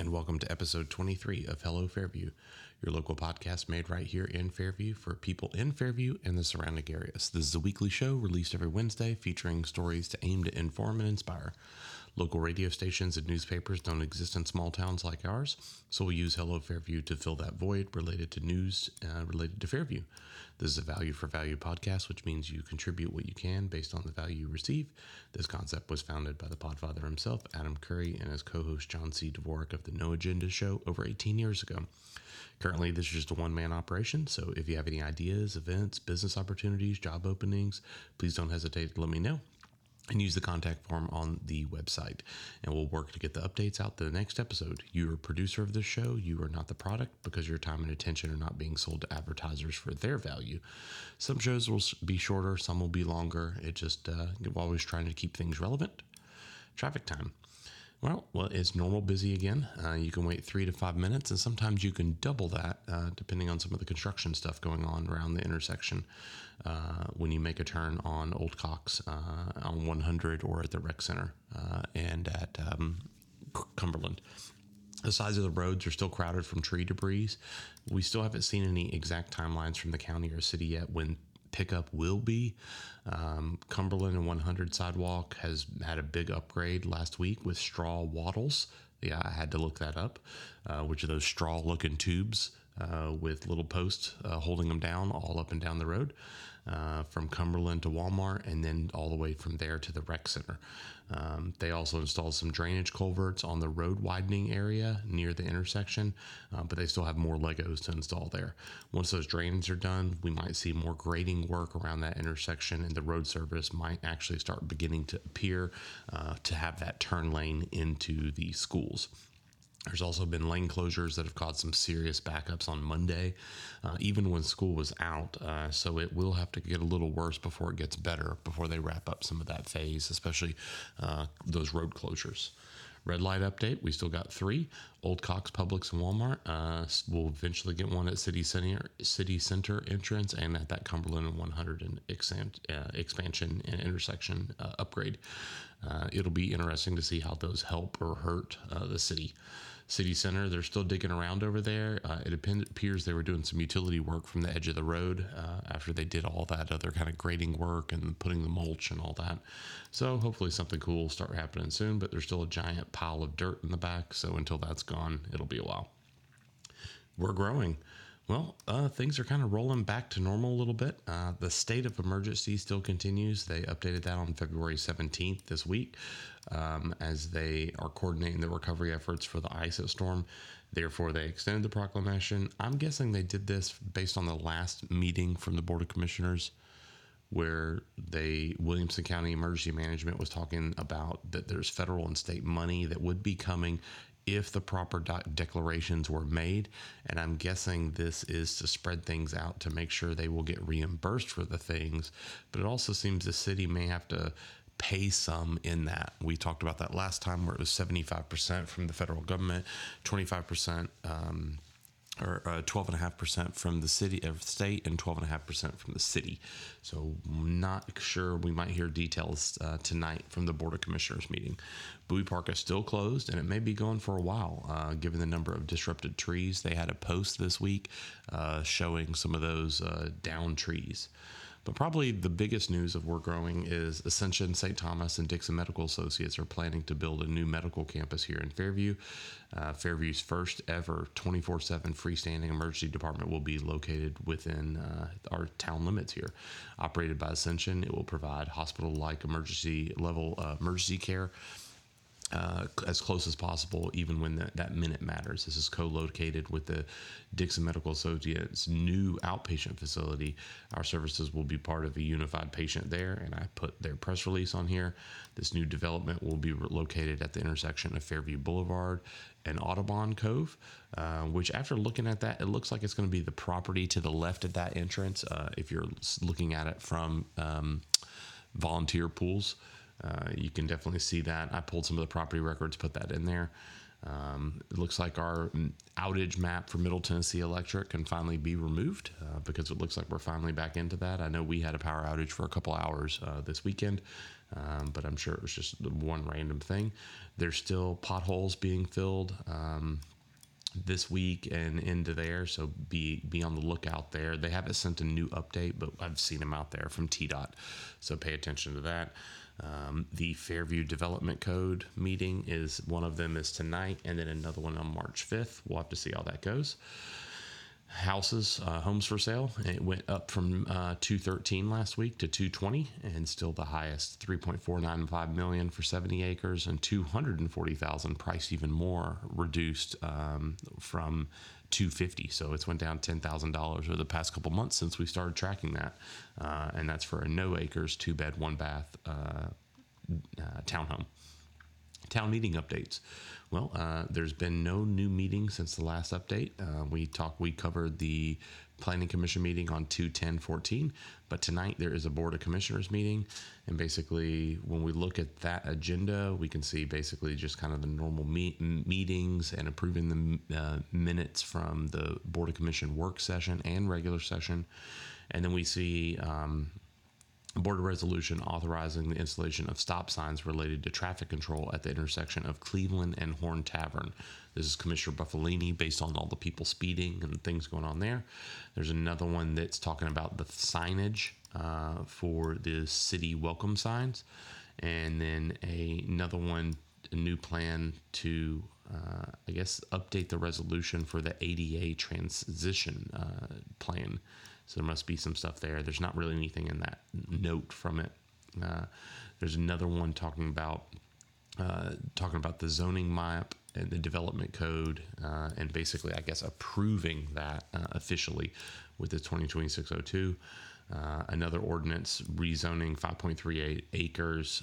and welcome to episode 23 of Hello Fairview, your local podcast made right here in Fairview for people in Fairview and the surrounding areas. This is a weekly show released every Wednesday featuring stories to aim to inform and inspire. Local radio stations and newspapers don't exist in small towns like ours, so we'll use Hello Fairview to fill that void related to news related to Fairview. This is a value for value podcast, which means you contribute what you can based on the value you receive. This concept was founded by the podfather himself, Adam Curry, and his co-host John C. Dvorak of the No Agenda Show over 18 years ago. Currently, this is just a one-man operation, so if you have any ideas, events, business opportunities, job openings, please don't hesitate to let me know. And use the contact form on the website, and we'll work to get the updates out to the next episode. You're a producer of this show. You are not the product because your time and attention are not being sold to advertisers for their value. Some shows will be shorter, some will be longer. It just, we're always trying to keep things relevant. Traffic time. Well, it's normal busy again. You can wait 3 to 5 minutes, and sometimes you can double that depending on some of the construction stuff going on around the intersection when you make a turn on Old Cox on 100 or at the Rec Center and at Cumberland. The sides of the roads are still crowded from tree debris. We still haven't seen any exact timelines from the county or city yet when pickup will be. Cumberland and 100 sidewalk has had a big upgrade last week with straw wattles. Yeah, I had to look that up, which are those straw looking tubes with little posts holding them down all up and down the road from Cumberland to Walmart and then all the way from there to the Rec Center. They also installed some drainage culverts on the road widening area near the intersection, but they still have more Legos to install there. Once those drains are done, we might see more grading work around that intersection, and the road service might actually start beginning to appear to have that turn lane into the schools. There's also been lane closures that have caused some serious backups on Monday, even when school was out. So it will have to get a little worse before it gets better, before they wrap up some of that phase, especially those road closures. Red light update, we still got 3. Old Cox, Publix, and Walmart. We'll eventually get one at City Center entrance and at that Cumberland and 100 and expansion and intersection upgrade. It'll be interesting to see how those help or hurt the city. City Center, they're still digging around over there. It appears they were doing some utility work from the edge of the road after they did all that other kind of grading work and putting the mulch and all that. So hopefully something cool will start happening soon, but there's still a giant pile of dirt in the back. So until that's gone, it'll be a while. We're growing. Well, things are kind of rolling back to normal a little bit. The state of emergency still continues. They updated that on February 17th this week as they are coordinating the recovery efforts for the ISO storm. Therefore, they extended the proclamation. I'm guessing they did this based on the last meeting from the Board of Commissioners where Williamson County Emergency Management was talking about that there's federal and state money that would be coming if the proper declarations were made. And I'm guessing this is to spread things out to make sure they will get reimbursed for the things. But it also seems the city may have to pay some in that. We talked about that last time where it was 75% from the federal government, 25% or 12.5% from the state, and 12.5% from the city. So I'm not sure. We might hear details tonight from the Board of Commissioners meeting. Bowie Park is still closed, and it may be going for a while, given the number of disrupted trees. They had a post this week showing some of those downed trees. But probably the biggest news of We're Growing is Ascension, St. Thomas, and Dixon Medical Associates are planning to build a new medical campus here in Fairview. Fairview's first ever 24/7 freestanding emergency department will be located within our town limits here. Operated by Ascension, it will provide hospital-like emergency care as close as possible, even when that minute matters. This is co-located with the Dixon Medical Associates' new outpatient facility. Our services will be part of a unified patient there, and I put their press release on here. This new development will be located at the intersection of Fairview Boulevard and Audubon Cove, which after looking at that, it looks like it's going to be the property to the left of that entrance if you're looking at it from Volunteer Pools. You can definitely see that. I pulled some of the property records, put that in there. It looks like our outage map for Middle Tennessee Electric can finally be removed because it looks like we're finally back into that. I know we had a power outage for a couple hours this weekend, but I'm sure it was just one random thing. There's still potholes being filled this week and into there, so be on the lookout there. They haven't sent a new update, but I've seen them out there from TDOT, so pay attention to that. The Fairview Development Code meeting is one of them is tonight, and then another one on March 5th. We'll have to see how that goes. Homes for sale. It went up from 213 last week to 220, and still the highest, 3.495 million for 70 acres and 240,000, price even more reduced from 250. So it's went down $10,000 over the past couple months since we started tracking that, and that's for a no acres, 2-bed, 1-bath townhome. Town meeting updates. Well, there's been no new meeting since the last update. We covered the Planning Commission meeting on 2/10/14, but tonight there is a Board of Commissioners meeting, and basically when we look at that agenda, we can see basically just kind of the normal meetings and approving the minutes from the Board of Commission work session and regular session, and then we see Board resolution authorizing the installation of stop signs related to traffic control at the intersection of Cleveland and Horn Tavern. This is Commissioner Buffalini, based on all the people speeding and things going on there. There's another one that's talking about the signage for the city welcome signs. And then another one, a new plan to, update the resolution for the ADA transition plan. So there must be some stuff there. There's not really anything in that note from it. There's another one talking about the zoning map and the development code, and basically, I guess, approving that officially with the 2026-02. Another ordinance rezoning 5.38 acres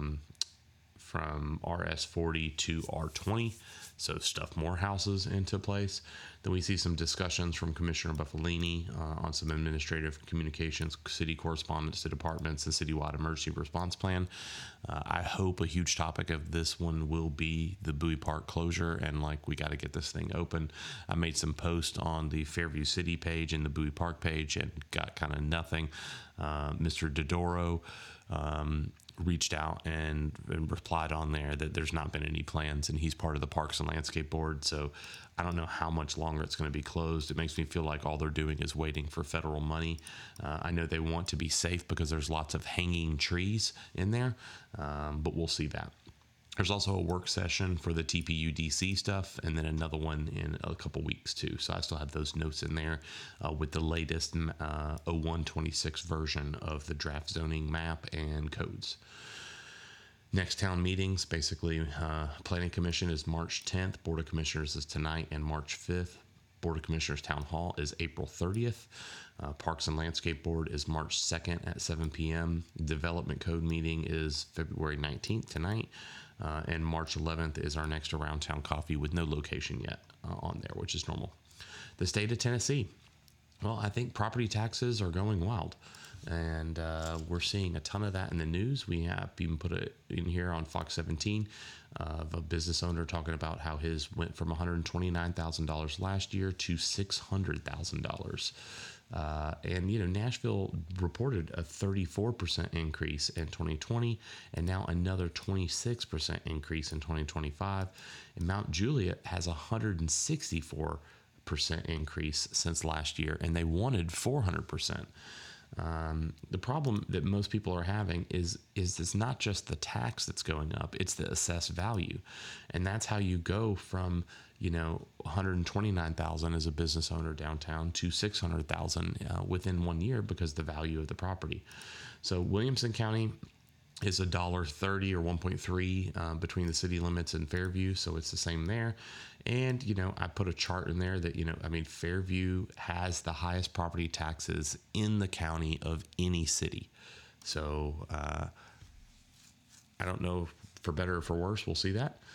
from RS40 to R20. So stuff more houses into place. Then we see some discussions from Commissioner Buffalini on some administrative communications, city correspondence to departments, and citywide emergency response plan. I hope a huge topic of this one will be the Bowie Park closure, and we got to get this thing open. I made some posts on the Fairview City page and the Bowie Park page and got kind of nothing. Mr. Dodoro reached out and replied on there that there's not been any plans, and he's part of the Parks and Landscape Board, so I don't know how much longer it's going to be closed. It makes me feel like all they're doing is waiting for federal money. I know they want to be safe because there's lots of hanging trees in there, but we'll see that. There's also a work session for the TPUDC stuff, and then another one in a couple weeks too. So I still have those notes in there with the latest 0126 version of the draft zoning map and codes. Next town meetings, basically, Planning Commission is March 10th, Board of Commissioners is tonight and March 5th. Board of Commissioners Town Hall is April 30th. Parks and Landscape Board is March 2nd at 7 p.m. Development Code meeting is February 19th tonight. And March 11th is our next Around Town Coffee with no location yet on there, which is normal. The state of Tennessee. Well, I think property taxes are going wild. And we're seeing a ton of that in the news. We have even put it in here on Fox 17 of a business owner talking about how his went from $129,000 last year to $600,000. And, Nashville reported a 34% increase in 2020 and now another 26% increase in 2025. And Mount Juliet has a 164% increase since last year, and they wanted 400%. The problem that most people are having is it's not just the tax that's going up, it's the assessed value. And that's how you go from, $129,000 as a business owner downtown to $600,000 within 1 year because the value of the property. So Williamson County is $1.30 or 1.3 between the city limits and Fairview, so it's the same there. And I put a chart in there that Fairview has the highest property taxes in the county of any city. So I don't know, for better or for worse, we'll see that.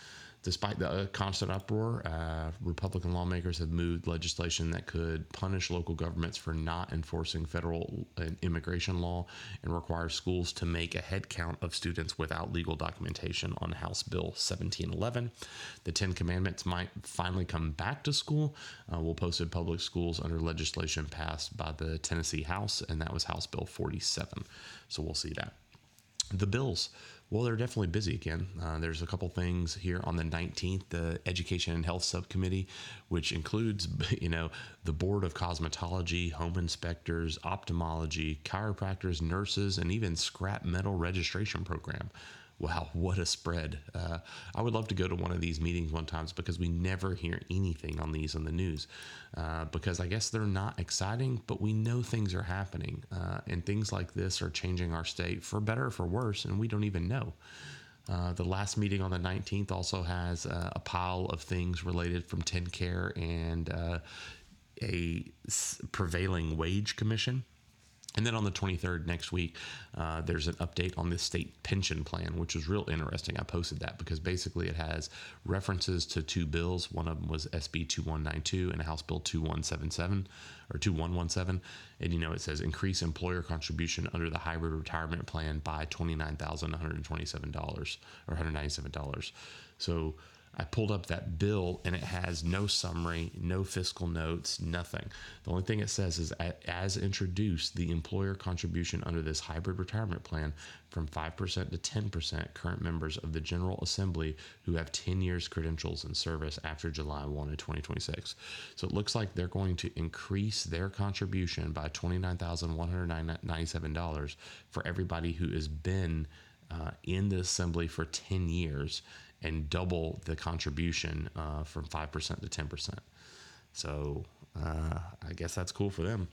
Despite the constant uproar, Republican lawmakers have moved legislation that could punish local governments for not enforcing federal immigration law and require schools to make a head count of students without legal documentation on House Bill 1711. The 10 Commandments might finally come back to school. We'll post in public schools under legislation passed by the Tennessee House, and that was House Bill 47. So we'll see that. The bills. Well, they're definitely busy again. There's a couple things here on the 19th, the Education and Health Subcommittee, which includes, the Board of Cosmetology, home inspectors, ophthalmology, chiropractors, nurses, and even scrap metal registration program. Wow, what a spread. I would love to go to one of these meetings one time because we never hear anything on these on the news because I guess they're not exciting, but we know things are happening and things like this are changing our state for better or for worse, and we don't even know. The last meeting on the 19th also has a pile of things related from TennCare and a prevailing wage commission. And then on the 23rd next week, there's an update on the state pension plan, which was real interesting. I posted that because basically it has references to two bills. One of them was SB 2192 and House Bill 2177 or 2117. And, it says increase employer contribution under the hybrid retirement plan by $29,127 or $197. So I pulled up that bill and it has no summary, no fiscal notes, nothing. The only thing it says is as introduced, the employer contribution under this hybrid retirement plan from 5% to 10% current members of the General Assembly who have 10 years credentials in service after July 1 of 2026. So it looks like they're going to increase their contribution by $29,197 for everybody who has been in the Assembly for 10 years and double the contribution from 5% to 10%. So I guess that's cool for them.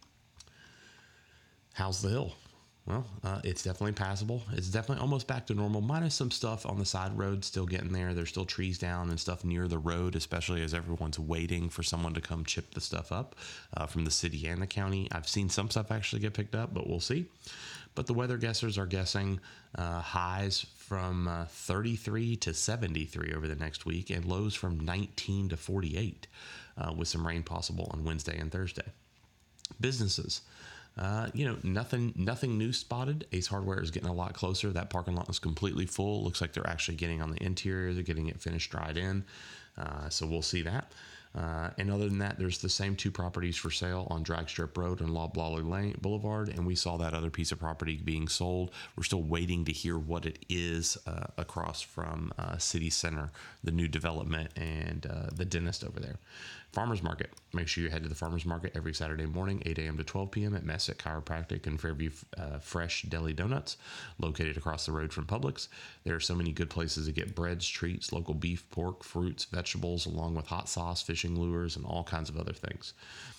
How's the Hill? Well, it's definitely passable. It's definitely almost back to normal, minus some stuff on the side road still getting there. There's still trees down and stuff near the road, especially as everyone's waiting for someone to come chip the stuff up from the city and the county. I've seen some stuff actually get picked up, but we'll see. But the weather guessers are guessing highs from 33 to 73 over the next week and lows from 19 to 48 with some rain possible on Wednesday and Thursday. Businesses. Nothing new spotted. Ace Hardware is getting a lot closer. That parking lot is completely full. Looks like they're actually getting on the interior. They're getting it finished, dried in. So we'll see that. And other than that, there's the same two properties for sale on Drag Strip Road and Loblolly Lane Boulevard, and we saw that other piece of property being sold. We're still waiting to hear what it is across from City Center, the new development, and the dentist over there. Farmers Market. Make sure you head to the Farmers Market every Saturday morning, 8 a.m. to 12 p.m. at Messick Chiropractic and Fairview Fresh Deli Donuts, located across the road from Publix. There are so many good places to get breads, treats, local beef, pork, fruits, vegetables, along with hot sauce, fishing lures, and all kinds of other things.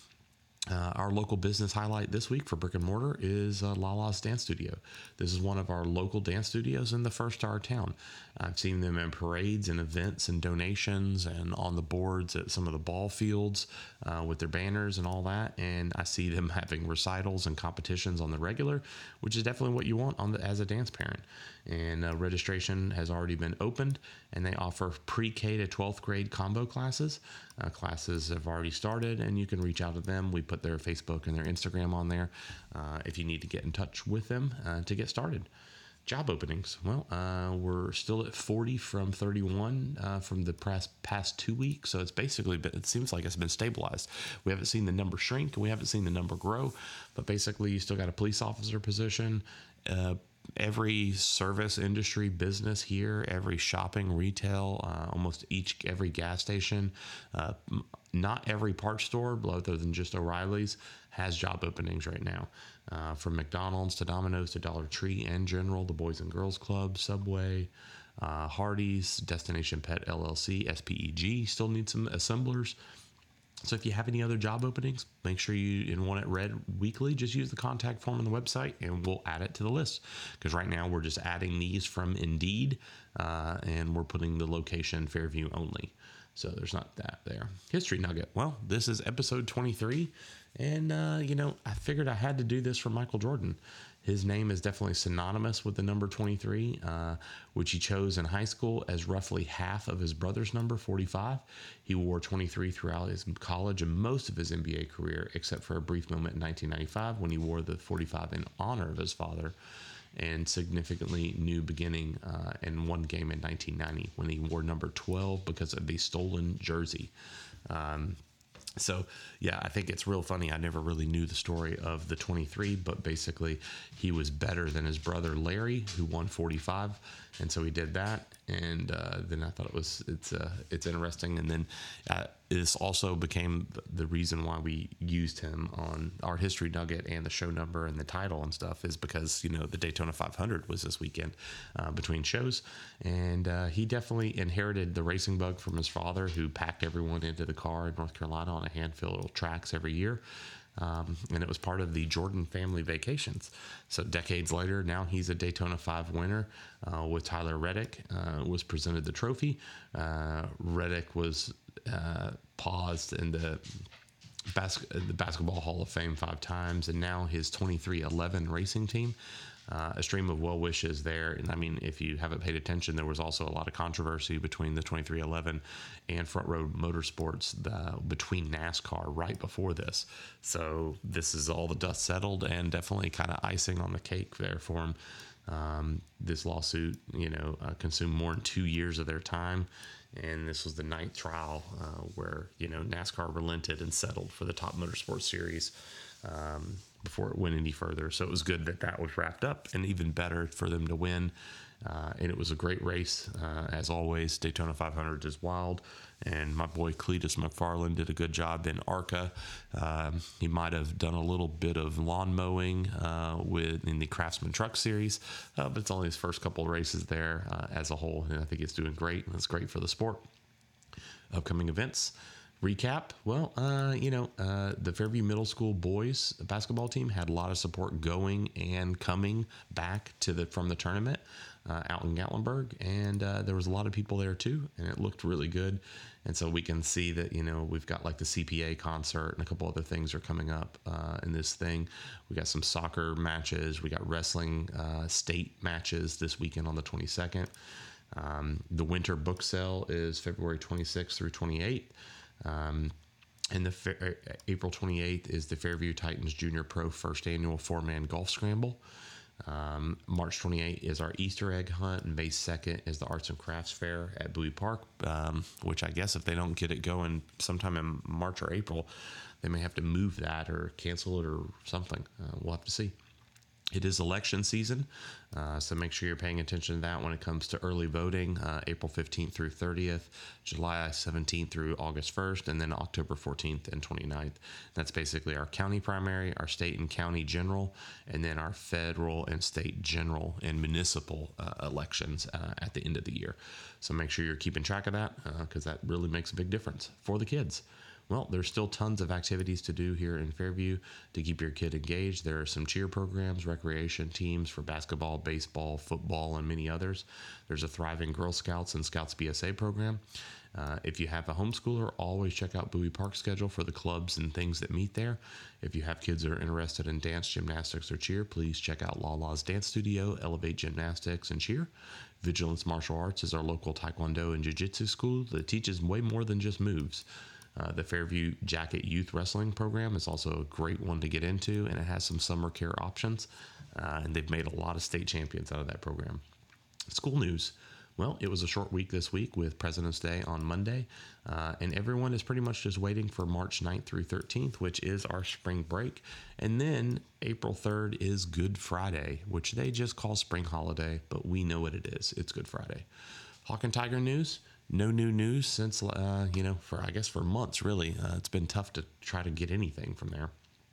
Our local business highlight this week for brick and mortar is Lala's Dance Studio. This is one of our local dance studios and the first to our town. I've seen them in parades and events and donations and on the boards at some of the ball fields with their banners and all that. And I see them having recitals and competitions on the regular, which is definitely what you want as a dance parent. And registration has already been opened, and they offer pre-K to 12th grade combo classes. Classes have already started, and you can reach out to them. We put their Facebook and their Instagram on there if you need to get in touch with them to get started. Job openings. Well, we're still at 40 from 31 from the past 2 weeks. So it's basically, it seems like it's been stabilized. We haven't seen the number shrink and we haven't seen the number grow, but basically you still got a police officer position. Every service industry business here, every shopping, retail, almost every gas station, not every parts store, other than just O'Reilly's, has job openings right now. From McDonald's to Domino's to Dollar Tree and General, the Boys and Girls Club, Subway, Hardee's, Destination Pet LLC, SPEG still need some assemblers. So if you have any other job openings, make sure you want it read weekly. Just use the contact form on the website and we'll add it to the list. Because right now we're just adding these from Indeed and we're putting the location Fairview only. So there's not that there. History Nugget. Well, this is episode 23. And, I figured I had to do this for Michael Jordan. His name is definitely synonymous with the number 23, which he chose in high school as roughly half of his brother's number, 45. He wore 23 throughout his college and most of his NBA career, except for a brief moment in 1995 when he wore the 45 in honor of his father, and significantly new beginning in one game in 1990 when he wore number 12 because of the stolen jersey. So, yeah, I think it's real funny. I never really knew the story of the 23, but basically he was better than his brother Larry, who won 45, and so he did that. And then I thought it's interesting. And then this also became the reason why we used him on our History Nugget and the show number and the title and stuff, is because, you know, the Daytona 500 was this weekend between shows. And he definitely inherited the racing bug from his father, who packed everyone into the car in North Carolina on a handful of tracks every year. And it was part of the Jordan family vacations. So decades later, now he's a Daytona 5 winner with Tyler Reddick, was presented the trophy. Reddick was paused in the Basketball Hall of Fame 5 times, and now his 23XI racing team. A stream of well wishes there. And I mean, if you haven't paid attention, there was also a lot of controversy between the 23XI and Front Row Motorsports between NASCAR right before this. So this is all the dust settled, and definitely kind of icing on the cake there for him. This lawsuit, consumed more than 2 years of their time. And this was the 9th trial where, NASCAR relented and settled for the Top Motorsports Series before it went any further. So it was good that was wrapped up, and even better for them to win. And it was a great race. As always, Daytona 500 is wild. And my boy Cletus McFarland did a good job in ARCA. He might have done a little bit of lawn mowing in the Craftsman Truck Series, but it's only his first couple of races there as a whole. And I think it's doing great, and it's great for the sport. Upcoming events. Recap. Well, the Fairview Middle School boys basketball team had a lot of support going and coming back from the tournament out in Gatlinburg, and there was a lot of people there too, and it looked really good. And so we can see that, we've got like the CPA concert and a couple other things are coming up in this thing. We got some soccer matches. We got wrestling state matches this weekend on the 22nd. The winter book sale is February 26th through 28th. And April 28th is the Fairview Titans Junior Pro first annual 4-man golf scramble. March 28th is our Easter egg hunt, and May 2nd is the Arts and Crafts Fair at Bowie Park, which I guess if they don't get it going sometime in March or April, they may have to move that or cancel it or something. We'll have to see. It is election season, so make sure you're paying attention to that when it comes to early voting, April 15th through 30th, July 17th through August 1st, and then October 14th and 29th. That's basically our county primary, our state and county general, and then our federal and state general and municipal elections at the end of the year. So make sure you're keeping track of that because that really makes a big difference for the kids. Well, there's still tons of activities to do here in Fairview to keep your kid engaged. There are some cheer programs, recreation teams for basketball, baseball, football, and many others. There's a thriving Girl Scouts and Scouts BSA program. If you have a homeschooler, always check out Bowie Park's schedule for the clubs and things that meet there. If you have kids that are interested in dance, gymnastics, or cheer, please check out Lala's Dance Studio, Elevate Gymnastics, and Cheer. Vigilance Martial Arts is our local Taekwondo and Jiu-Jitsu school that teaches way more than just moves. The Fairview Jacket Youth Wrestling Program is also a great one to get into, and it has some summer care options, and they've made a lot of state champions out of that program. School news. Well, it was a short week this week with President's Day on Monday, and everyone is pretty much just waiting for March 9th through 13th, which is our spring break. And then April 3rd is Good Friday, which they just call spring holiday, but we know what it is. It's Good Friday. Hawk and Tiger news. No new news since, for months, really. It's been tough to try to get anything from there.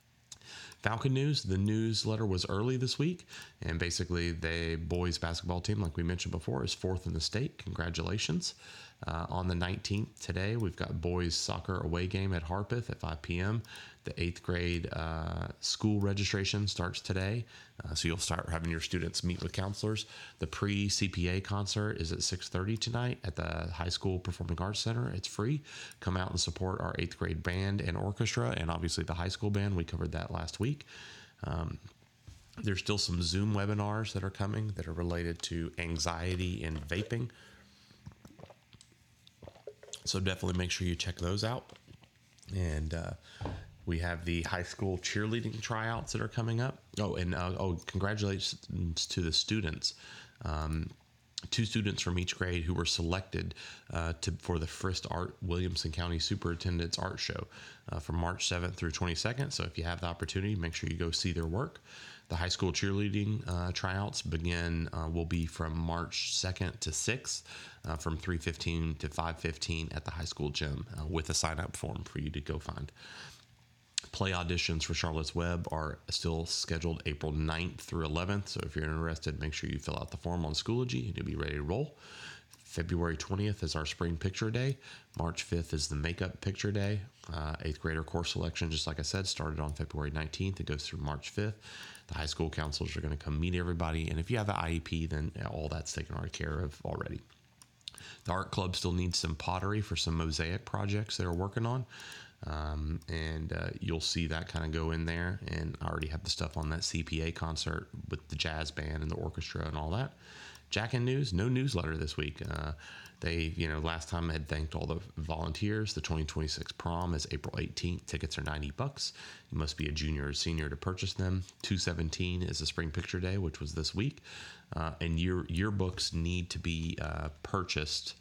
Falcon news, the newsletter was early this week, and basically the boys basketball team, like we mentioned before, is 4th in the state. Congratulations. On the 19th today, we've got boys soccer away game at Harpeth at 5 p.m. The 8th grade school registration starts today, so you'll start having your students meet with counselors. The pre-CPA concert is at 6:30 tonight at the High School Performing Arts Center. It's free. Come out and support our 8th grade band and orchestra, and obviously the high school band. We covered that last week. There's still some Zoom webinars that are coming that are related to anxiety and vaping. So definitely make sure you check those out. And we have the high school cheerleading tryouts that are coming up. Oh, and congratulations to the students. 2 students from each grade who were selected for the Frist Art Williamson County Superintendent's Art Show from March 7th through 22nd. So if you have the opportunity, make sure you go see their work. The high school cheerleading tryouts will be from March 2nd to 6th from 3:15 to 5:15 at the high school gym with a sign-up form for you to go find. Play auditions for Charlotte's Web are still scheduled April 9th through 11th. So if you're interested, make sure you fill out the form on Schoology and you'll be ready to roll. February 20th is our spring picture day. March 5th is the makeup picture day. 8th grader course selection, just like I said, started on February 19th. It goes through March 5th. The high school counselors are going to come meet everybody. And if you have an IEP, then all that's taken care of already. The art club still needs some pottery for some mosaic projects they're working on. You'll see that kind of go in there. And I already have the stuff on that CPA concert with the jazz band and the orchestra and all that. Jack in News, no newsletter this week. They, last time I had thanked all the volunteers. The 2026 prom is April 18th. Tickets are $90. You must be a junior or senior to purchase them. 2/17 is the spring picture day, which was this week. And yearbooks need to be purchased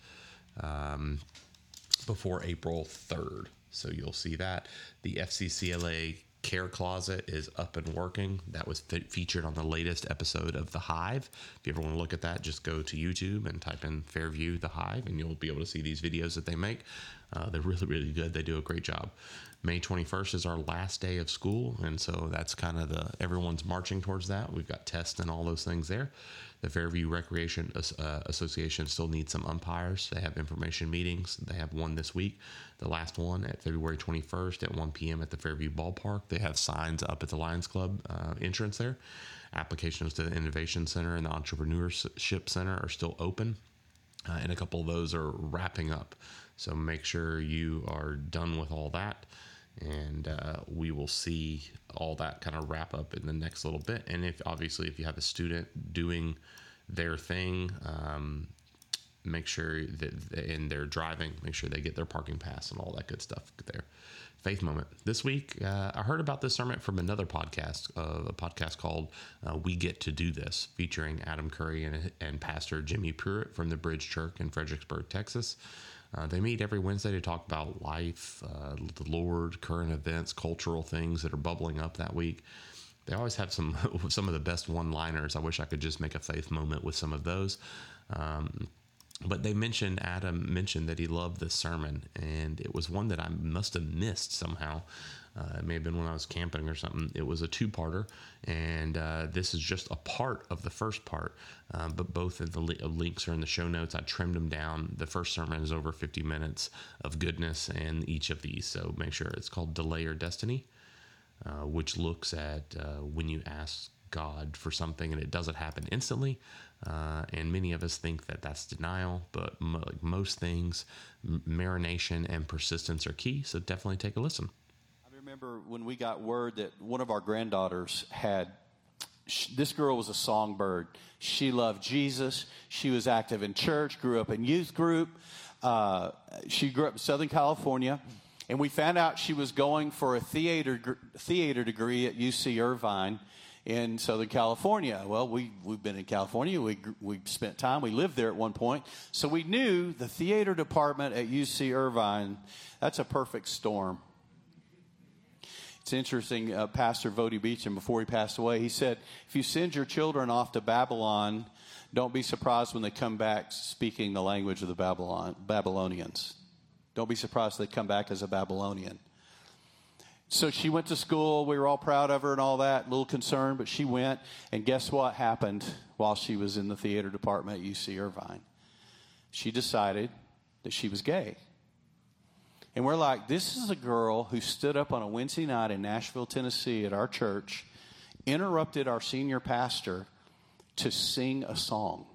before April 3rd. So you'll see that. The FCCLA Care Closet is up and working. That was featured on the latest episode of The Hive. If you ever want to look at that, just go to YouTube and type in Fairview The Hive, and you'll be able to see these videos that they make. They're really, really good. They do a great job. May 21st is our last day of school, and so that's kind of everyone's marching towards that. We've got tests and all those things there. The Fairview Recreation Association still needs some umpires. They have information meetings. They have one this week. The last one at February 21st at 1 p.m. at the Fairview Ballpark. They have signs up at the Lions Club entrance there. Applications to the Innovation Center and the Entrepreneurship Center are still open. And a couple of those are wrapping up. So make sure you are done with all that. And we will see all that kind of wrap up in the next little bit. And if you have a student doing their thing, make sure that they're driving, make sure they get their parking pass and all that good stuff there. Faith Moment. This week, I heard about this sermon from another podcast, a podcast called We Get to Do This, featuring Adam Curry and Pastor Jimmy Pruitt from the Bridge Church in Fredericksburg, Texas. They meet every Wednesday to talk about life, the Lord, current events, cultural things that are bubbling up that week. They always have some of the best one-liners. I wish I could just make a faith moment with some of those. But Adam mentioned that he loved this sermon, and it was one that I must have missed somehow. It may have been when I was camping or something. It was a 2-parter, and this is just a part of the first part. But both of the links are in the show notes. I trimmed them down. The first sermon is over 50 minutes of goodness in each of these, so make sure. It's called Delay Your Destiny, which looks at when you ask God for something and it doesn't happen instantly. And many of us think that that's denial, but like most things, marination and persistence are key. So definitely take a listen. I remember when we got word that one of our granddaughters this girl was a songbird. She loved Jesus. She was active in church, grew up in youth group. She grew up in Southern California. And we found out she was going for a theater degree at UC Irvine in Southern California. Well, we've been in California. We spent time. We lived there at one point. So we knew the theater department at UC Irvine, that's a perfect storm. It's interesting, Pastor Vody Beecham, before he passed away, he said, if you send your children off to Babylon, don't be surprised when they come back speaking the language of the Babylonians. Don't be surprised they come back as a Babylonian. So she went to school. We were all proud of her and all that, a little concerned, but she went. And guess what happened while she was in the theater department at UC Irvine? She decided that she was gay. And we're like, this is a girl who stood up on a Wednesday night in Nashville, Tennessee at our church, interrupted our senior pastor to sing a song.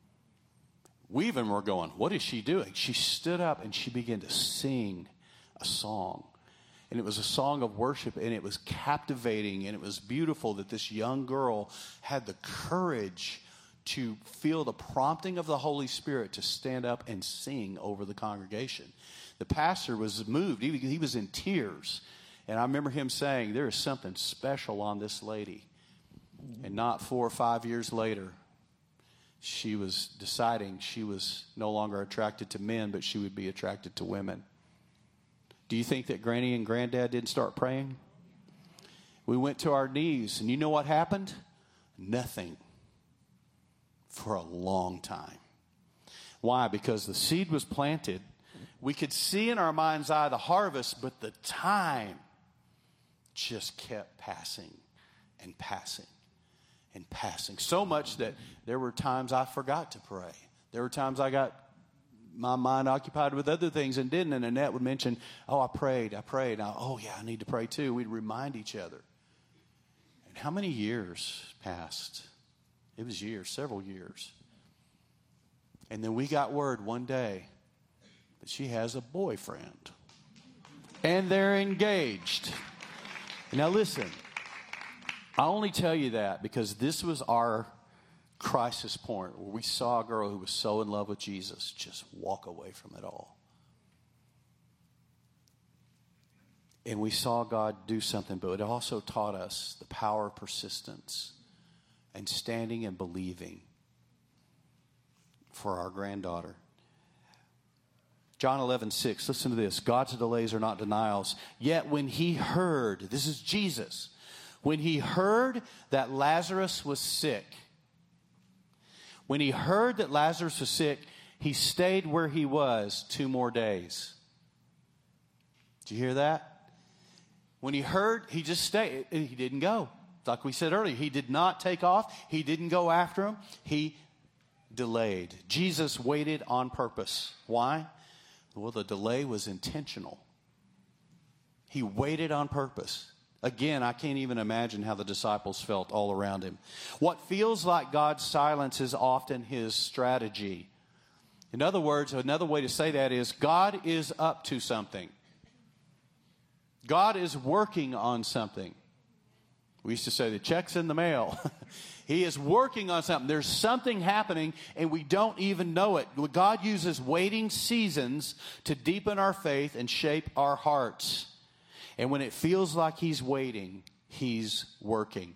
We even were going, what is she doing? She stood up and she began to sing a song. And it was a song of worship, and it was captivating, and it was beautiful that this young girl had the courage to feel the prompting of the Holy Spirit to stand up and sing over the congregation. The pastor was moved. He was in tears. And I remember him saying, there is something special on this lady. And not 4 or 5 years later, she was deciding she was no longer attracted to men, but she would be attracted to women. Do you think that Granny and Granddad didn't start praying? We went to our knees, and you know what happened? Nothing for a long time. Why? Because the seed was planted. We could see in our mind's eye the harvest, but the time just kept passing and passing and passing. So much that there were times I forgot to pray. There were times I got my mind occupied with other things and didn't. And Annette would mention, oh, I prayed. Now, oh, yeah, I need to pray too. We'd remind each other. And how many years passed? It was years, several years. And then we got word one day that she has a boyfriend. And they're engaged. Now, listen, I only tell you that because this was our crisis point where we saw a girl who was so in love with Jesus just walk away from it all. And we saw God do something, but it also taught us the power of persistence and standing and believing for our granddaughter. John 11:6, listen to this. God's delays are not denials. Yet when he heard, this is Jesus, when he heard that Lazarus was sick, when he heard that Lazarus was sick, he stayed where he was 2 more days. Did you hear that? When he heard, he just stayed. He didn't go. Like we said earlier, he did not take off. He didn't go after him. He delayed. Jesus waited on purpose. Why? Well, the delay was intentional. He waited on purpose. Again, I can't even imagine how the disciples felt all around him. What feels like God's silence is often his strategy. In other words, another way to say that is God is up to something. God is working on something. We used to say the check's in the mail. He is working on something. There's something happening, and we don't even know it. God uses waiting seasons to deepen our faith and shape our hearts. And when it feels like he's waiting, he's working.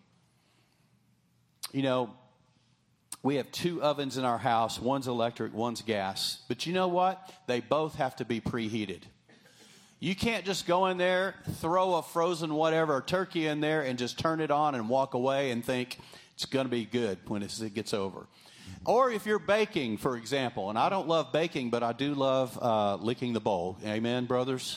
You know, we have 2 ovens in our house. One's electric, one's gas. But you know what? They both have to be preheated. You can't just go in there, throw a frozen whatever, or turkey in there, and just turn it on and walk away and think it's going to be good when it gets over. Or if you're baking, for example, and I don't love baking, but I do love licking the bowl. Amen, brothers?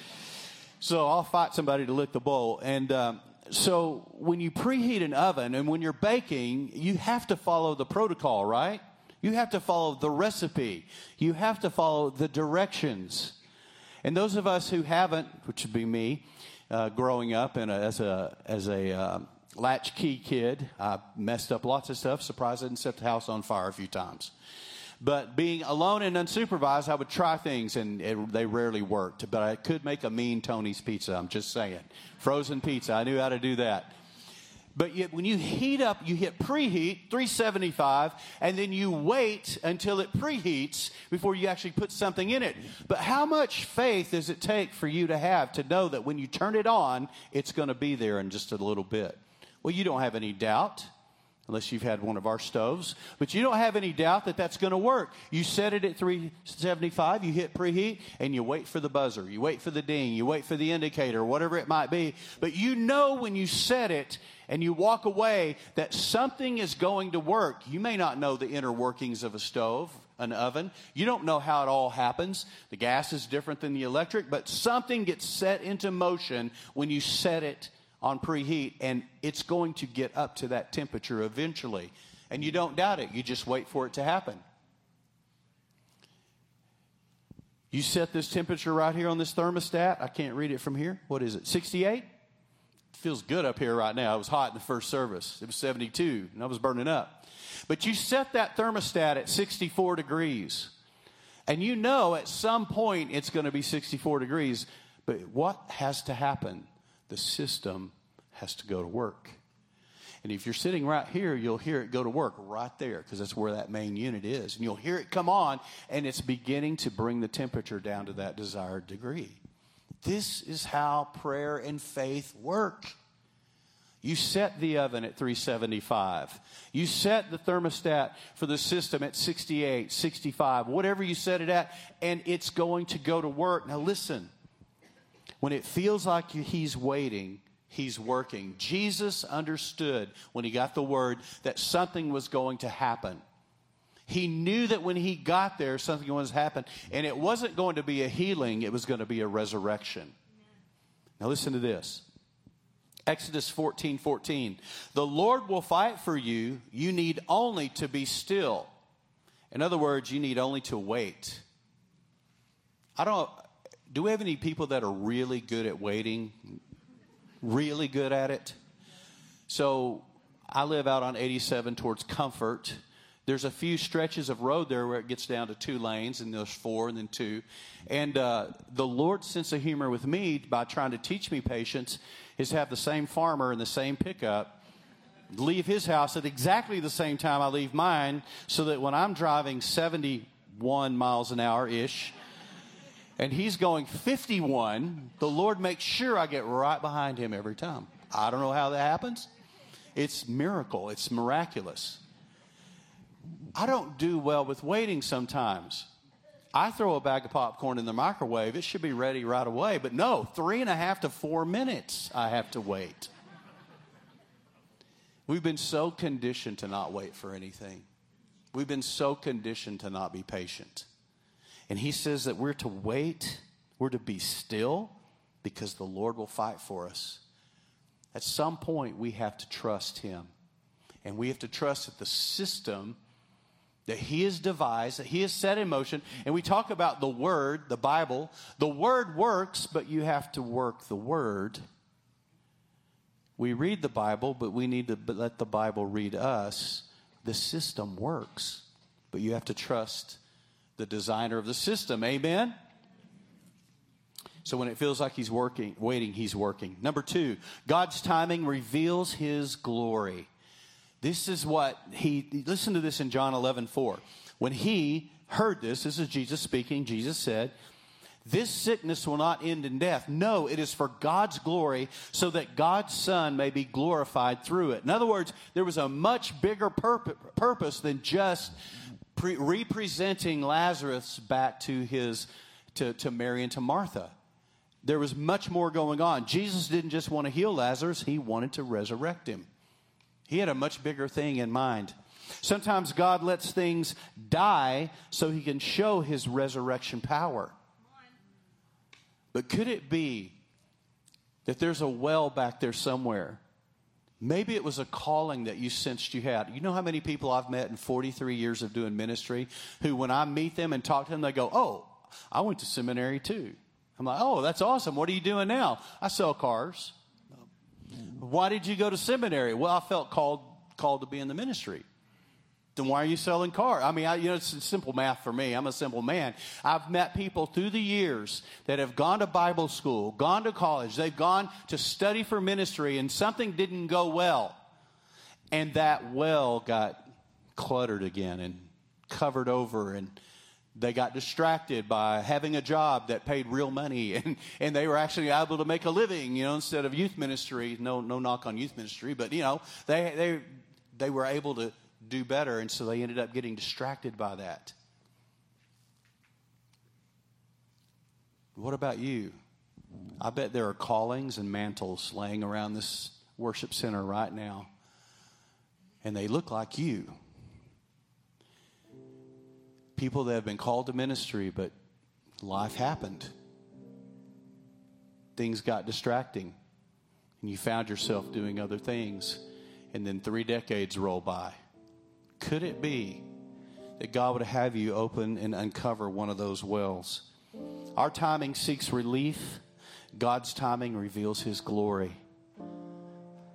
So I'll fight somebody to lick the bowl. And so when you preheat an oven and when you're baking, you have to follow the protocol, right? You have to follow the recipe. You have to follow the directions. And those of us who haven't, which would be me, growing up as a latchkey kid, I messed up lots of stuff. Surprised I didn't set the house on fire a few times. But being alone and unsupervised, I would try things, and they rarely worked. But I could make a mean Tony's pizza, I'm just saying. Frozen pizza, I knew how to do that. But yet when you heat up, you hit preheat, 375, and then you wait until it preheats before you actually put something in it. But how much faith does it take for you to have to know that when you turn it on, it's going to be there in just a little bit? Well, you don't have any doubt, unless you've had one of our stoves. But you don't have any doubt that that's going to work. You set it at 375, you hit preheat, and you wait for the buzzer. You wait for the ding. You wait for the indicator, whatever it might be. But you know when you set it and you walk away that something is going to work. You may not know the inner workings of a stove, an oven. You don't know how it all happens. The gas is different than the electric, but something gets set into motion when you set it on preheat, and it's going to get up to that temperature eventually. And you don't doubt it. You just wait for it to happen. You set this temperature right here on this thermostat. I can't read it from here. What is it, 68? It feels good up here right now. It was hot in the first service. It was 72, and I was burning up. But you set that thermostat at 64 degrees. And you know at some point it's going to be 64 degrees. But what has to happen? The system has to go to work. And if you're sitting right here, you'll hear it go to work right there, because that's where that main unit is. And you'll hear it come on, and it's beginning to bring the temperature down to that desired degree. This is how prayer and faith work. You set the oven at 375. You set the thermostat for the system at 68, 65, whatever you set it at, and it's going to go to work. Now listen, when it feels like he's waiting, he's working. Jesus understood when he got the word that something was going to happen. He knew that when he got there, something was going to happen. And it wasn't going to be a healing, it was going to be a resurrection. Now listen to this. Exodus 14:14. The Lord will fight for you. You need only to be still. In other words, you need only to wait. Do we have any people that are really good at waiting? Really good at it? So I live out on 87 towards Comfort. There's a few stretches of road there where it gets down to 2 lanes, and there's 4 and then 2. And the Lord's sense of humor with me, by trying to teach me patience, is have the same farmer in the same pickup leave his house at exactly the same time I leave mine, so that when I'm driving 71 miles an hour-ish, and he's going 51, the Lord makes sure I get right behind him every time. I don't know how that happens. It's miracle. It's miraculous. I don't do well with waiting sometimes. I throw a bag of popcorn in the microwave. It should be ready right away. But no, 3.5 to 4 minutes I have to wait. We've been so conditioned to not wait for anything. We've been so conditioned to not be patient. And he says that we're to wait, we're to be still, because the Lord will fight for us. At some point, we have to trust him. And we have to trust that the system that he has devised, that he has set in motion. And we talk about the Word, the Bible. The Word works, but you have to work the Word. We read the Bible, but we need to let the Bible read us. The system works, but you have to trust the designer of the system. Amen? So when it feels like he's waiting, he's working. Number 2, God's timing reveals his glory. This is what listen to this in John 11:4. When he heard this is Jesus speaking, Jesus said, "This sickness will not end in death. No, it is for God's glory, so that God's Son may be glorified through it." In other words, there was a much bigger purpose than just representing Lazarus back to Mary and to Martha. There was much more going on. Jesus didn't just want to heal Lazarus, he wanted to resurrect him. He had a much bigger thing in mind. Sometimes God lets things die so he can show his resurrection power. But could it be that there's a well back there somewhere? Maybe it was a calling that you sensed you had. You know how many people I've met in 43 years of doing ministry who, when I meet them and talk to them, they go, "Oh, I went to seminary too." I'm like, "Oh, that's awesome. What are you doing now?" "I sell cars." "Why did you go to seminary?" "Well, I felt called to be in the ministry." "Then why are you selling cars?" I mean, it's simple math for me. I'm a simple man. I've met people through the years that have gone to Bible school, gone to college. They've gone to study for ministry, and something didn't go well. And that well got cluttered again and covered over, and they got distracted by having a job that paid real money, and they were actually able to make a living, instead of youth ministry. No knock on youth ministry, but, they were able to do better, and so they ended up getting distracted by that. What about you? I bet there are callings and mantles laying around this worship center right now, and they look like you. People that have been called to ministry, but life happened. Things got distracting, and you found yourself doing other things, and then 3 decades roll by. Could it be that God would have you open and uncover one of those wells? Our timing seeks relief. God's timing reveals his glory.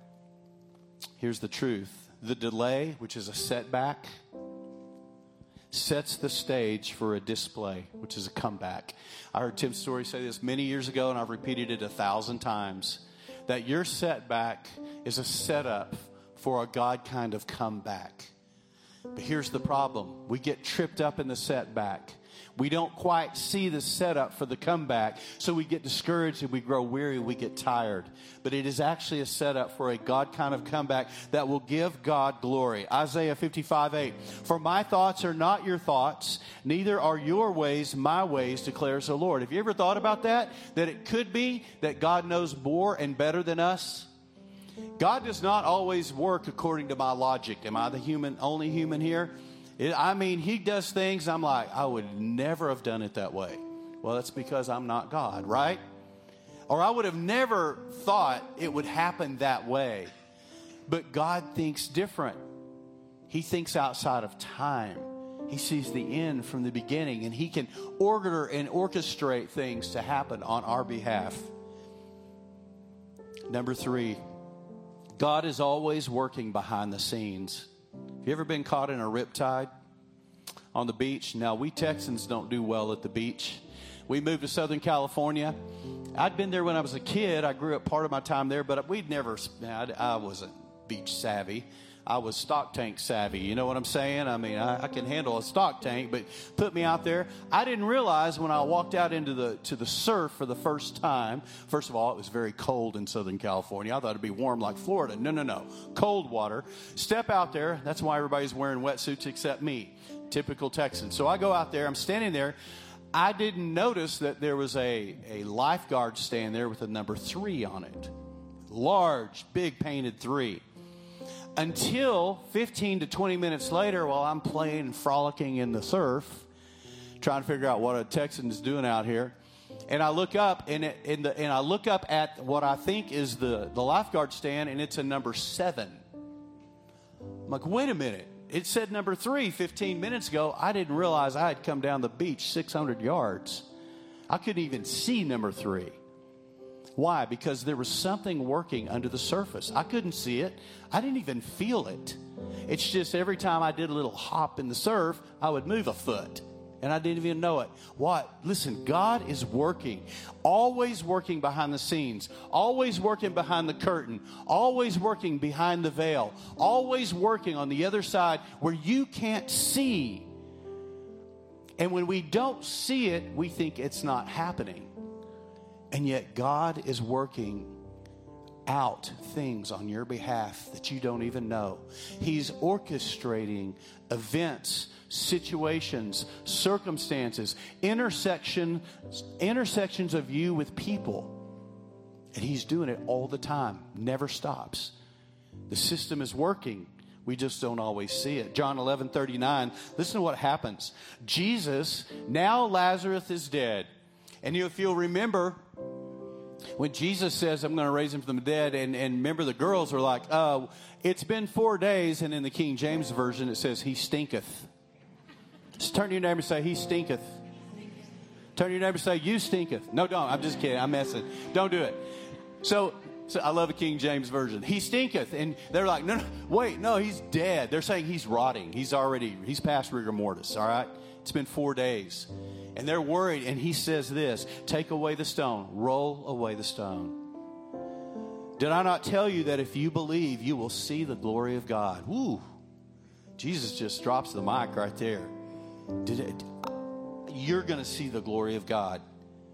Here's the truth. The delay, which is a setback, sets the stage for a display, which is a comeback. I heard Tim Story say this many years ago, and I've repeated it 1,000 times, that your setback is a setup for a God kind of comeback. But here's the problem. We get tripped up in the setback. We don't quite see the setup for the comeback, so we get discouraged and we grow weary, we get tired. But it is actually a setup for a God kind of comeback that will give God glory. Isaiah 55:8. For my thoughts are not your thoughts, neither are your ways my ways, declares the Lord. Have you ever thought about that? That it could be that God knows more and better than us? God does not always work according to my logic. Am I the only human here? He does things, I'm like, I would never have done it that way. Well, that's because I'm not God, right? Or I would have never thought it would happen that way. But God thinks different. He thinks outside of time. He sees the end from the beginning, and He can order and orchestrate things to happen on our behalf. Number 3, God is always working behind the scenes. Have you ever been caught in a riptide on the beach? Now, we Texans don't do well at the beach. We moved to Southern California. I'd been there when I was a kid. I grew up part of my time there, but I wasn't beach savvy. I was stock tank savvy. You know what I'm saying? I can handle a stock tank, but put me out there. I didn't realize when I walked out into the surf for the first time. First of all, it was very cold in Southern California. I thought it'd be warm like Florida. No. Cold water. Step out there. That's why everybody's wearing wetsuits except me. Typical Texan. So I go out there. I'm standing there. I didn't notice that there was a lifeguard stand there with a number 3 on it. Large, big painted 3. Until 15 to 20 minutes later, while I'm playing and frolicking in the surf, trying to figure out what a Texan is doing out here, and I look up and I look up at what I think is the lifeguard stand, and it's a number 7. I'm like, wait a minute. It said number 3 15 minutes ago. I didn't realize I had come down the beach 600 yards. I couldn't even see number 3. Why? Because there was something working under the surface. I couldn't see it. I didn't even feel it. It's just every time I did a little hop in the surf, I would move a foot. And I didn't even know it. What? Listen, God is working. Always working behind the scenes. Always working behind the curtain. Always working behind the veil. Always working on the other side where you can't see. And when we don't see it, we think it's not happening. And yet God is working out things on your behalf that you don't even know. He's orchestrating events, situations, circumstances, intersections of you with people. And He's doing it all the time, never stops. The system is working. We just don't always see it. John 11:39, listen to what happens. Jesus, now Lazarus is dead. And if you'll remember, when Jesus says, I'm going to raise him from the dead, and remember the girls are like, it's been 4 days, and in the King James Version it says, he stinketh. Just turn to your neighbor and say, he stinketh. Turn to your neighbor and say, you stinketh. No, don't. I'm just kidding. I'm messing. Don't do it. So I love the King James Version. He stinketh. And they're like, no, wait, no, he's dead. They're saying he's rotting. He's past rigor mortis, all right? It's been 4 days. And they're worried, and he says this, take away the stone, roll away the stone. Did I not tell you that if you believe, you will see the glory of God? Woo! Jesus just drops the mic right there. You're going to see the glory of God.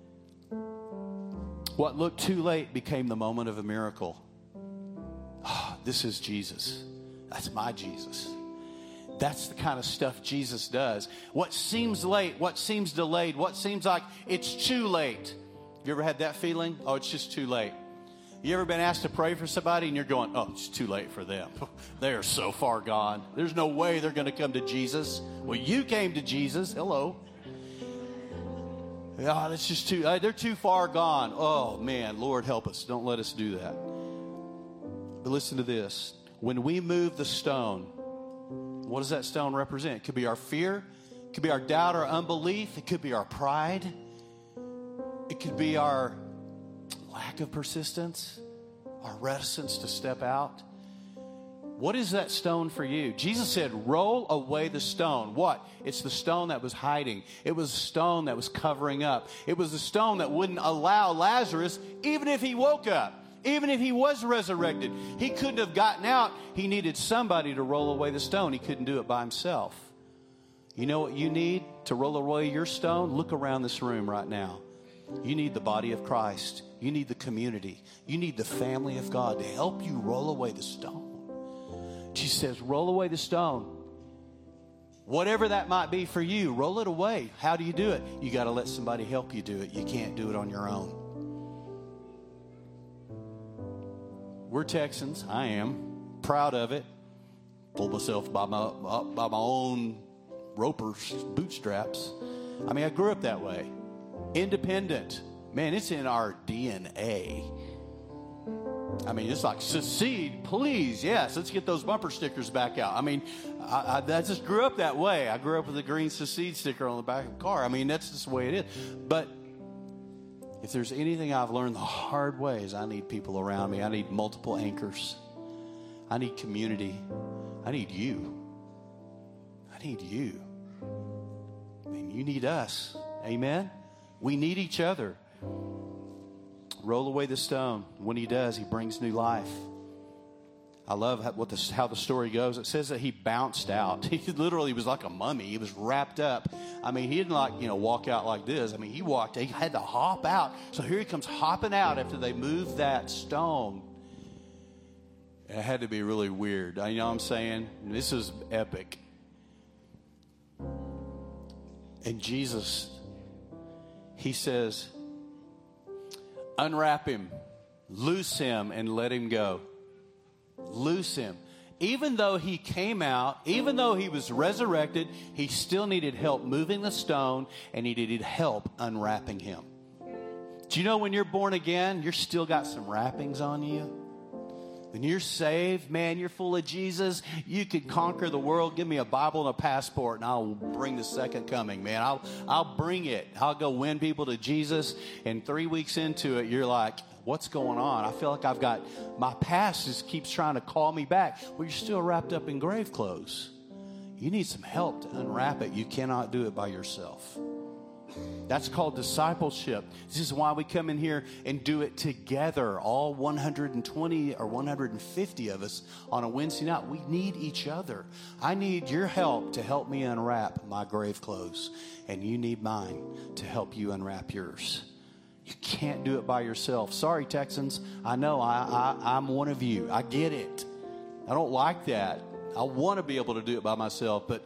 What looked too late became the moment of a miracle. Oh, this is Jesus. That's my Jesus. That's the kind of stuff Jesus does. What seems late, what seems delayed, what seems like it's too late. You ever had that feeling? Oh, it's just too late. You ever been asked to pray for somebody and you're going, oh, it's too late for them. They are so far gone. There's no way they're going to come to Jesus. Well, you came to Jesus. Hello. Oh, that's just they're too far gone. Oh, man, Lord help us. Don't let us do that. But listen to this. When we move the stone, what does that stone represent? It could be our fear. It could be our doubt or unbelief. It could be our pride. It could be our lack of persistence, our reticence to step out. What is that stone for you? Jesus said, roll away the stone. What? It's the stone that was hiding. It was the stone that was covering up. It was the stone that wouldn't allow Lazarus, even if he woke up, even if he was resurrected, he couldn't have gotten out. He needed somebody to roll away the stone. He couldn't do it by himself. You know what you need to roll away your stone? Look around this room right now. You need the body of Christ. You need the community. You need the family of God to help you roll away the stone. She says, roll away the stone. Whatever that might be for you, roll it away. How do you do it? You got to let somebody help you do it. You can't do it on your own. We're Texans. I am proud of it. Pulled myself by my own roper's bootstraps. I mean, I grew up that way. Independent. Man, it's in our DNA. I mean, it's like, secede, please. Yes, let's get those bumper stickers back out. I mean, I just grew up that way. I grew up with a green secede sticker on the back of the car. I mean, that's just the way it is. But if there's anything I've learned the hard way is I need people around me. I need multiple anchors. I need community. I need you. I need you. I mean, you need us. Amen? We need each other. Roll away the stone. When he does, he brings new life. I love how the story goes. It says that he bounced out. He literally was like a mummy. He was wrapped up. I mean, he didn't walk out like this. I mean, he had to hop out. So here he comes hopping out after they moved that stone. It had to be really weird. You know what I'm saying? This is epic. And Jesus, he says, unwrap him, loose him, and let him go. Loose him. Even though he came out, even though he was resurrected, he still needed help moving the stone, and he needed help unwrapping him. Do you know when you're born again, you're still got some wrappings on you? When you're saved, man, you're full of Jesus. You can conquer the world. Give me a Bible and a passport, and I'll bring the second coming, man. I'll bring it. I'll go win people to Jesus. And 3 weeks into it, you're like, what's going on? I feel like I've got, my past just keeps trying to call me back. Well, you're still wrapped up in grave clothes. You need some help to unwrap it. You cannot do it by yourself. That's called discipleship. This is why we come in here and do it together, all 120 or 150 of us on a Wednesday night. We need each other. I need your help to help me unwrap my grave clothes, and you need mine to help you unwrap yours. You can't do it by yourself. Sorry, Texans. I know I'm one of you. I get it. I don't like that. I want to be able to do it by myself, but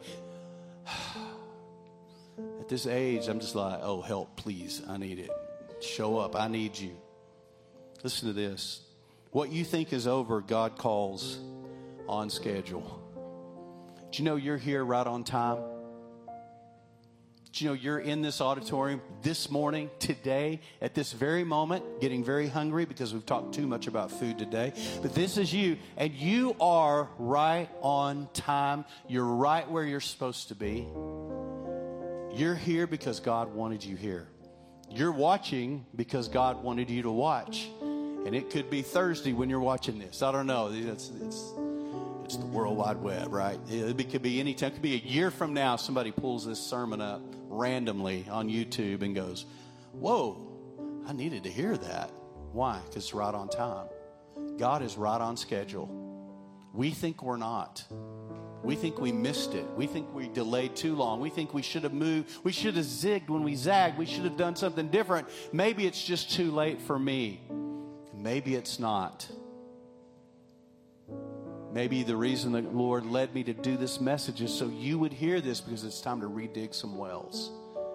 at this age, I'm just like, oh, help, please. I need it. Show up. I need you. Listen to this. What you think is over, God calls on schedule. Do you know you're here right on time? Do you know you're in this auditorium this morning, today, at this very moment, getting very hungry because we've talked too much about food today. But this is you, and you are right on time. You're right where you're supposed to be. You're here because God wanted you here. You're watching because God wanted you to watch. And it could be Thursday when you're watching this. I don't know. It's the World Wide Web, right? It could be any time. It could be a year from now. Somebody pulls this sermon up randomly on YouTube and goes, whoa, I needed to hear that. Why? Because it's right on time. God is right on schedule. We think we're not. We think we missed it. We think we delayed too long. We think we should have moved. We should have zigged when we zagged. We should have done something different. Maybe it's just too late for me. Maybe it's not. Maybe the reason the Lord led me to do this message is so you would hear this, because it's time to redig some wells.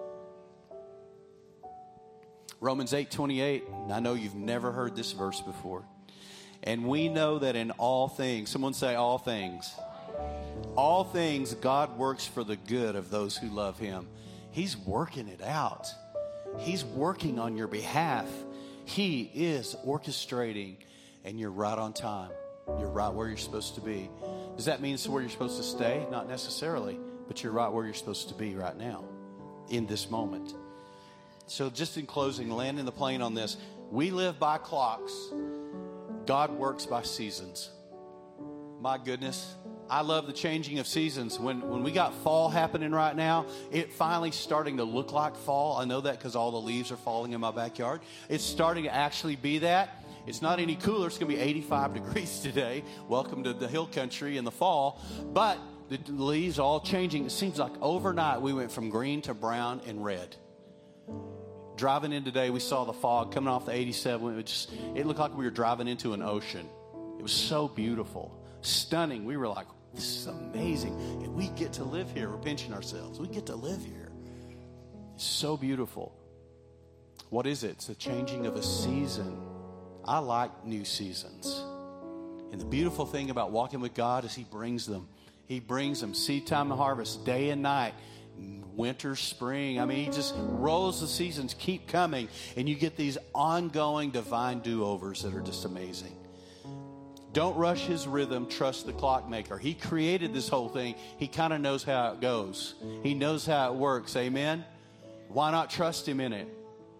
Romans 8:28. I know you've never heard this verse before. And we know that in all things, someone say all things. All things, God works for the good of those who love him. He's working it out. He's working on your behalf. He is orchestrating, and you're right on time. You're right where you're supposed to be. Does that mean it's where you're supposed to stay? Not necessarily, but you're right where you're supposed to be right now, in this moment. So just in closing, landing the plane on this, we live by clocks. God works by seasons. My goodness. I love the changing of seasons. When we got fall happening right now, it finally starting to look like fall. I know that because all the leaves are falling in my backyard. It's starting to actually be that. It's not any cooler. It's going to be 85 degrees today. Welcome to the hill country in the fall. But the leaves are all changing. It seems like overnight we went from green to brown and red. Driving in today, we saw the fog coming off the 87. It looked like we were driving into an ocean. It was so beautiful, stunning. We were like, this is amazing. And we get to live here. We're pinching ourselves. We get to live here. It's so beautiful. What is it? It's the changing of a season. I like new seasons. And the beautiful thing about walking with God is He brings them. He brings them. Seed time and harvest, day and night, winter, spring. I mean, He just rolls the seasons, keep coming. And you get these ongoing divine do-overs that are just amazing. Don't rush His rhythm. Trust the clockmaker. He created this whole thing. He kind of knows how it goes. He knows how it works. Amen? Why not trust Him in it?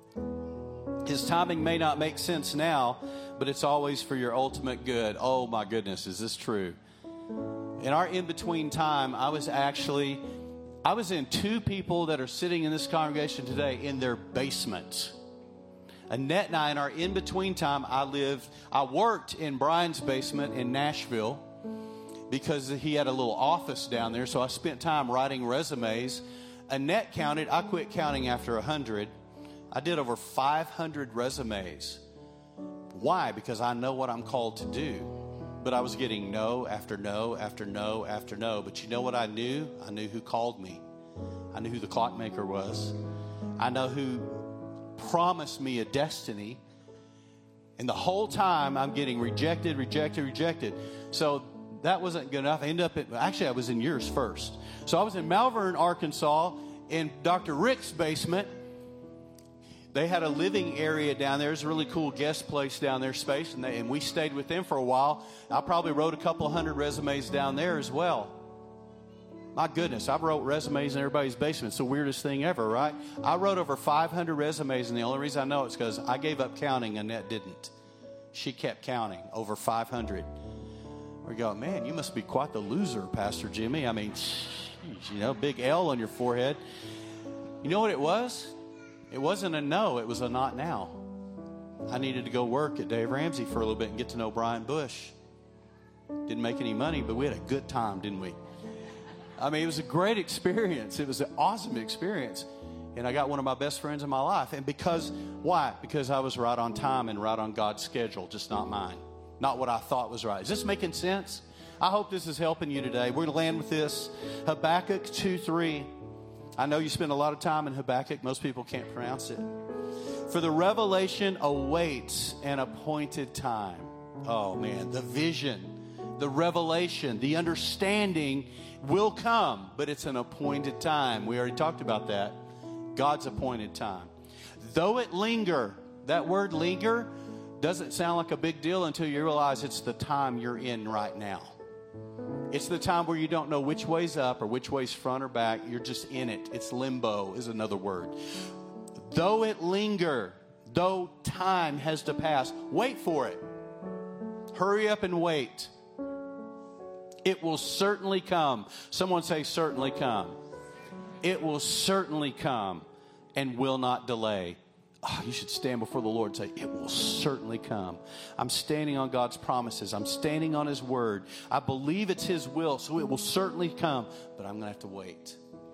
His timing may not make sense now, but it's always for your ultimate good. Oh, my goodness. Is this true? In our in-between time, I was in two people that are sitting in this congregation today in their basements. Annette and I, in our in-between time, I worked in Brian's basement in Nashville because he had a little office down there, so I spent time writing resumes. Annette counted. I quit counting after 100. I did over 500 resumes. Why? Because I know what I'm called to do. But I was getting no after no after no after no. But you know what I knew? I knew who called me. I knew who the clockmaker was. I know who promised me a destiny. And the whole time I'm getting rejected. So that wasn't good enough. I was in yours first. So I was in Malvern, Arkansas, in Dr. Rick's basement. They had a living area down there. It's a really cool guest place down there, space. And we stayed with them for a while. I probably wrote a couple hundred resumes down there as well. My goodness, I've wrote resumes in everybody's basement. It's the weirdest thing ever, right? I wrote over 500 resumes, and the only reason I know it's because I gave up counting, Annette didn't. She kept counting, over 500. We go, man, you must be quite the loser, Pastor Jimmy. I mean, big L on your forehead. You know what it was? It wasn't a no, it was a not now. I needed to go work at Dave Ramsey for a little bit and get to know Brian Bush. Didn't make any money, but we had a good time, didn't we? I mean, it was a great experience. It was an awesome experience. And I got one of my best friends in my life. And why? Because I was right on time and right on God's schedule, just not mine. Not what I thought was right. Is this making sense? I hope this is helping you today. We're going to land with this. Habakkuk 2:3. I know you spend a lot of time in Habakkuk. Most people can't pronounce it. For the revelation awaits an appointed time. Oh, man, the vision, the revelation, the understanding will come, but it's an appointed time. We already talked about that. God's appointed time. Though it linger, that word linger doesn't sound like a big deal until you realize it's the time you're in right now. It's the time where you don't know which way's up or which way's front or back. You're just in it. It's limbo is another word. Though it linger, though time has to pass, wait for it. Hurry up and wait. It will certainly come. Someone say certainly come. It will certainly come and will not delay. Oh, you should stand before the Lord and say, it will certainly come. I'm standing on God's promises. I'm standing on His word. I believe it's His will, so it will certainly come, but I'm going to have to wait.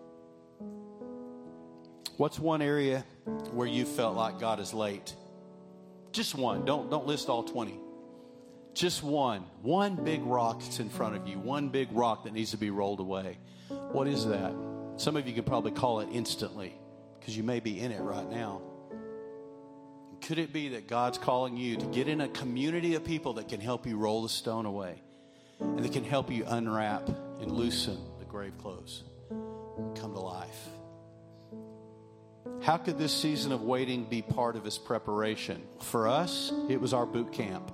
What's one area where you felt like God is late? Just one. Don't list all 20. Just one. One big rock that's in front of you. One big rock that needs to be rolled away. What is that? Some of you can probably call it instantly because you may be in it right now. Could it be that God's calling you to get in a community of people that can help you roll the stone away and that can help you unwrap and loosen the grave clothes and come to life? How could this season of waiting be part of His preparation? For us, it was our boot camp.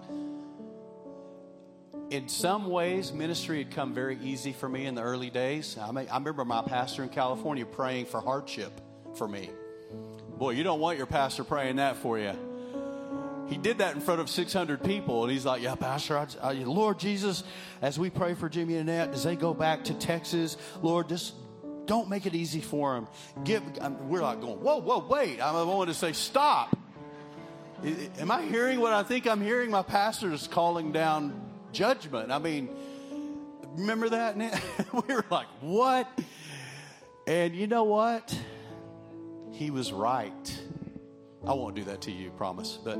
In some ways, ministry had come very easy for me in the early days. I remember my pastor in California praying for hardship for me. Boy, you don't want your pastor praying that for you. he did that in front of 600 people. And he's like, yeah, Pastor, Lord Jesus, as we pray for Jimmy and Annette, as they go back to Texas, Lord, just don't make it easy for them. We're like going, whoa, wait. I wanted to say, stop. Am I hearing what I think I'm hearing? My pastor is calling down judgment. I mean, remember that? We were like, what? And you know what? He was right. I won't do that to you, promise. But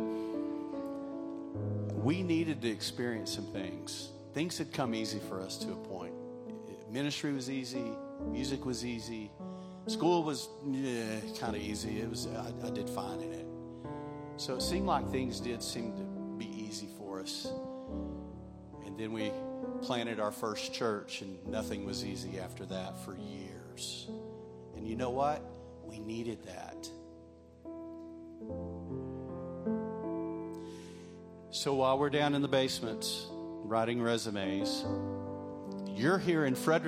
we needed to experience some things. Things had come easy for us to a point. Ministry was easy. Music was easy. School was kind of easy. I did fine in it. So it seemed like things did seem to be easy for us. And then we planted our first church, and nothing was easy after that for years. And you know what? We needed that. So while we're down in the basement writing resumes, you're here in Fredericksburg.